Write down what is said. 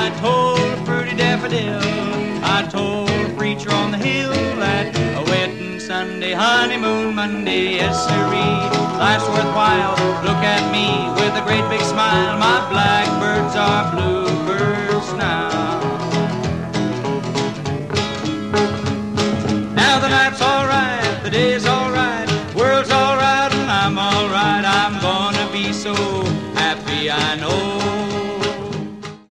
I told a pretty daffodil, I told a preacher on the hill that a wedding Sunday, honeymoon Monday, yes sirree, life's worthwhile. Look at me with a great big smile, my blackbirds are bluebirds now.